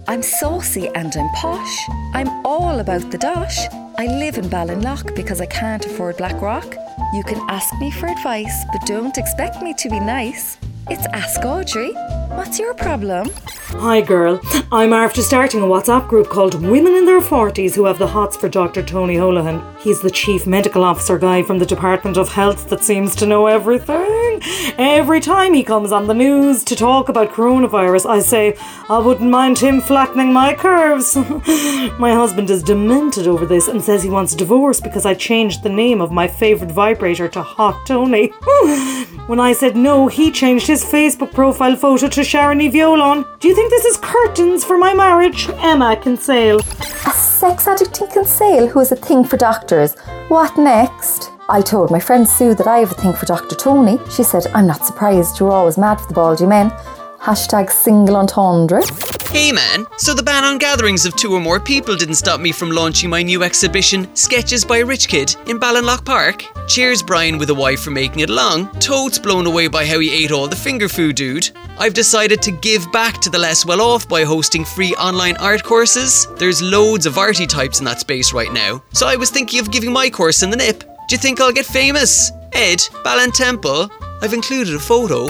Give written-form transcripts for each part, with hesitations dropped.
I'm saucy and I'm posh. I'm all about the dosh. I live in Ballinlough because I can't afford Blackrock. You can ask me for advice, but don't expect me to be nice. It's Ask Audrey. What's your problem? Hi girl, I'm after starting a WhatsApp group called Women in Their 40s Who Have the Hots for Dr. Tony Holohan. He's the Chief Medical Officer guy from the Department of Health that seems to know everything. Every time he comes on the news to talk about coronavirus, I say, I wouldn't mind him flattening my curves. My husband is demented over this and says he wants a divorce because I changed the name of my favourite vibrator to Hot Tony. When I said no, he changed his Facebook profile photo to Sharon Violon. Do you think this is curtains for my marriage? Emma Kinsale. A sex addict in Kinsale who has a thing for doctors. What next? I told my friend Sue that I have a thing for Dr. Tony. She said, I'm not surprised, you're always mad for the baldy men. #single entendre. Hey man, so the ban on gatherings of 2 or more people didn't stop me from launching my new exhibition, Sketches by a Rich Kid, in Ballinlough Park. Cheers Brian with a Y for making it long. Totes blown away by how he ate all the finger food, dude. I've decided to give back to the less well-off by hosting free online art courses. There's loads of arty types in that space right now, so I was thinking of giving my course in the nip. Do you think I'll get famous? Ed, Ballin Temple. I've included a photo.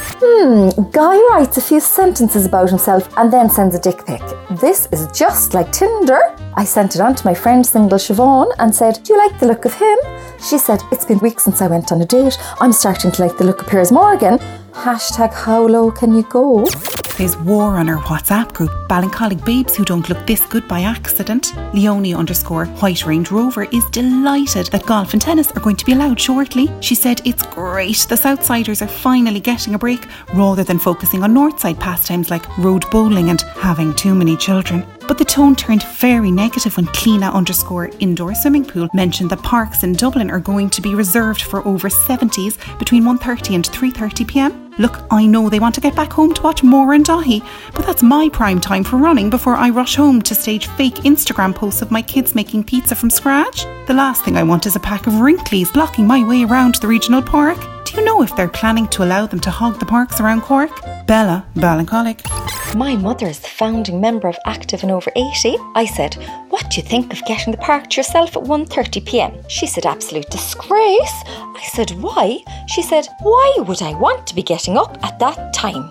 Guy writes a few sentences about himself and then sends a dick pic. This is just like Tinder. I sent it on to my friend Single Siobhan and said, do you like the look of him? She said, it's been weeks since I went on a date. I'm starting to like the look of Piers Morgan. #how low can you go? There's war on our WhatsApp group, Ballincollig babes who don't look this good by accident. Leonie_White Range Rover is delighted that golf and tennis are going to be allowed shortly. She said it's great the Southsiders are finally getting a break rather than focusing on Northside pastimes like road bowling and having too many children. But the tone turned very negative when Kleena_indoor swimming pool mentioned that parks in Dublin are going to be reserved for over 70s between 1:30 and 3:30pm. Look, I know they want to get back home to watch More and Dahi, but that's my prime time for running before I rush home to stage fake Instagram posts of my kids making pizza from scratch. The last thing I want is a pack of wrinklies blocking my way around the regional park. Do you know if they're planning to allow them to hog the parks around Cork? Bella, Ballincollig. My mother is the founding member of Active and Over 80. I said, what do you think of getting the park to yourself at 1:30pm? She said, absolute disgrace. I said, why? She said, why would I want to be getting up at that time?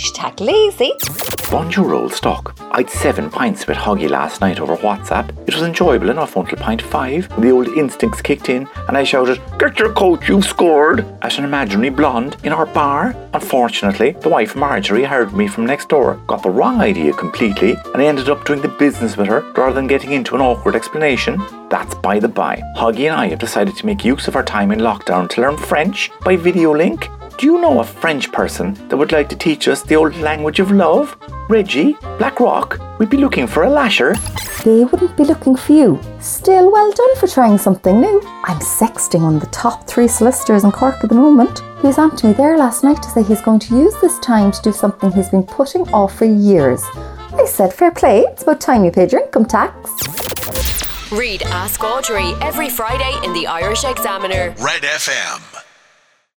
#lazy. Bonjour old stock. I'd 7 pints with Hoggy last night over WhatsApp. It was enjoyable enough until pint 5 when the old instincts kicked in and I shouted, get your coat, you've scored, at an imaginary blonde in our bar. Unfortunately, the wife Marjorie heard me from next door, got the wrong idea completely, and I ended up doing the business with her rather than getting into an awkward explanation. That's by the by. Hoggy and I have decided to make use of our time in lockdown to learn French by video link. Do you know a French person that would like to teach us the old language of love? Reggie, Blackrock, we'd be looking for a lasher. They wouldn't be looking for you. Still, well done for trying something new. I'm sexting one of the top 3 solicitors in Cork at the moment. He was on to me there last night to say he's going to use this time to do something he's been putting off for years. I said, fair play, it's about time you paid your income tax. Read Ask Audrey every Friday in the Irish Examiner. Red FM.